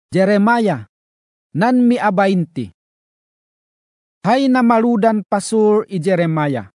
Jeremiah, nan miabainti. Hay namaludan pasur i Jeremiah.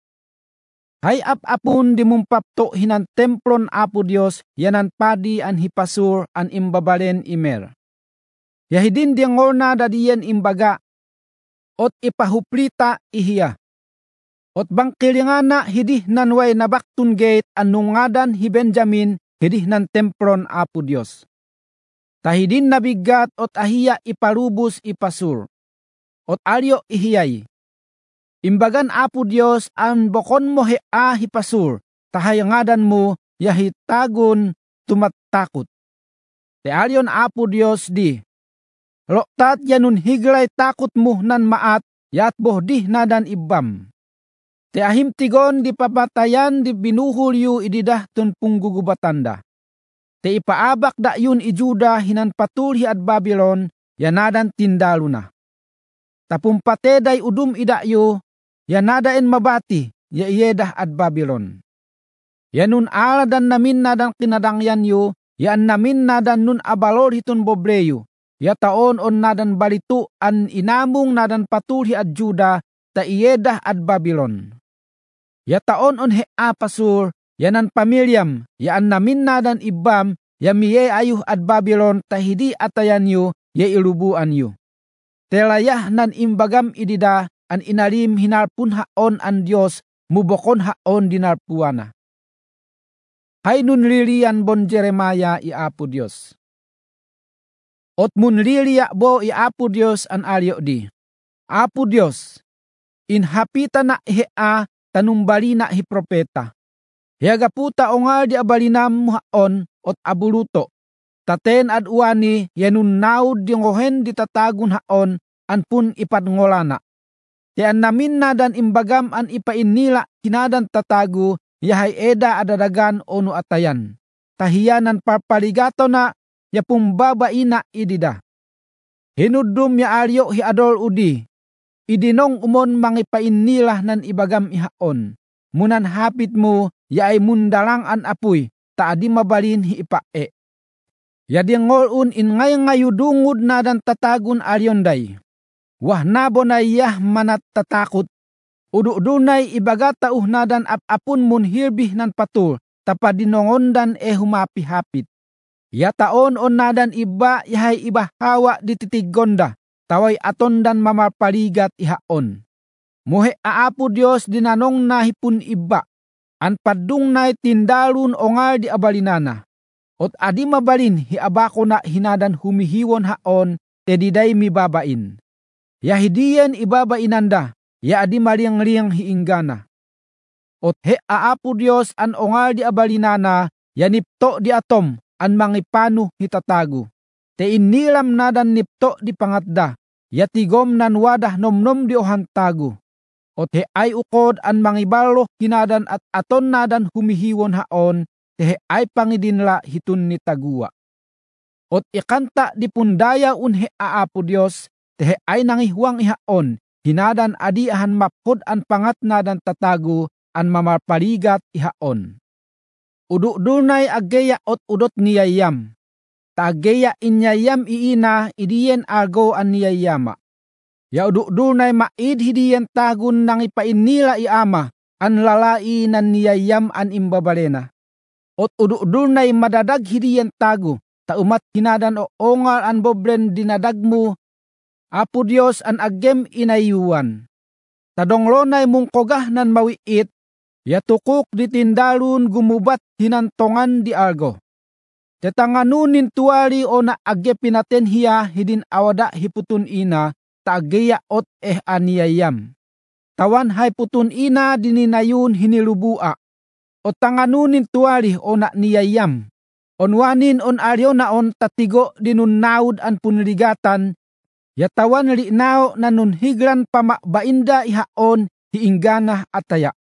Hay apapun dimumpapto hinan templon Apo Dios yanan padi an hipasur an imbabalen imer. Yahidin diangorna dadiyen imbaga, ot ipahuplita ihiya. Ot bangkilingana hidih nanway nabaktun gate an nungadan hi Benjamin hidih nan templon Apo Dios. Tahidin nabigat ot ahiya ipalubos ipasur. Ot alyo ihiyay. Imbagan Apo Dios ang bokon mo hea hipasur, tahayangadan mo yahitagon tumatakot. Te alyon Apo Dios di. Loktat yanun higlay takot mo nan maat, yat bohdih nadan ibam. Te ahim tigon di papatayan di binuhulyo ididah tun punggugubatanda. Te ipaabak da yun i Juda hinan patulhi at Babylon, yanadan tindalo na. Tapumpateday udum idayo, yanadaen mabati, ya iyedah at Babylon. Yanun aladan namin nadan kinadangyan yu, yan namin nadan nun abalor hitun bobleyo, ya taon on nadan balitu an inamong nadan patulhi at Juda, ta iyedah at Babylon. Ya taon on hea pasur, yanan pamilyam, yaan namin nadan ibam, ya miye ayuh at Babylon, tahidi atayan yu, ya ilubuan yu. Telayah nan imbagam idida, an inalim hinarpun haon an Diyos, mubokon haon dinarpuana. Hay nun lilian bon Jeremiah i Apo Diyos. Ot mun lilia bo i Apo Diyos an alyo di. Apo Diyos, inhapita na hea tanumbali na hi propeta. Yaga puta ongal di abalinam haon ot abuluto. Taten ad uani yanun naud di ngohen di tatagun haon anpun ipadngolana. Tian namin nadan imbagam an ipainila kinadan tatagu yahay eda adadagan ono atayan. Tahiyanan parpaligato na ya pumbabaina idida. Hinudum ya alyo hi adol udi. Idinong umon mangipainilah nan ibagam ihaon. Munan hapit mo ya ay mundalang an apuy taadi mabalin hi ipae. Yadi ngolun in ngayudungud nadan tatagun alyonday. Wah nabo na yah manat tatakot. Ududunay ibagata nadan apapun mun hirbih nan patul tapadinongondan humapi-hapit. Ya taon on nadan iba yahay ibahawa dititigonda taway aton dan mamarpaligat ihaon. Muhe Apo Dios dinanong nahipun iba. An padung nay tindalun ongal di abalinana. Ot adi mabalin hi abako na hinadan humihiwon haon te diday mibabain. Yahidiyen ibabainanda, ya adi maliang-liang hiinggana. Ot he Apo Dios an ongal di abalinana, yanipto di atom an mangipano hitatago. Te inilam nadan nipto di pangatda, yatigom nan wadah nomnom di ohantago. Ot he ay ukod an mangibalo hinadan at aton nadan humihiwon haon, tehe ay pangidinla hitun ni tagua. Ot ikanta di pundaya unhe Apo Dios, tehe ay nangihuang ihaon, hinadan adi ahan mapod an pangat nadan tatago, an mamarpaligat ihaon. Ududunay ageya ot udot niyayam. Tageya inyayam iina idiyen argo an niyayama. Ya ududunay maid hidiyen tagun nang ipainila iama, an lalai nan niyayam an imbabalena. Ot ududunay madadag hidiyen tago, taumat hinadan o ongal an boblen dinadagmu, Apo Dios an agem inayuan. Tadonglonay mungkogah nan mawiit, yatukok di tindalun gumubat hinantongan di argo. Tetanganunin tuwali o na age pinaten hiya hidin awada hiputun ina, taageya ot aniyayam. Tawan hay putun ina dininayun hinilubua. O tanganunin tuwali o na niyayam. Onwanin on aryo na on tatigo dinunnaud an punligatan, yatawan linao na nun higlan pamakbainda ihaon hiinggana ataya.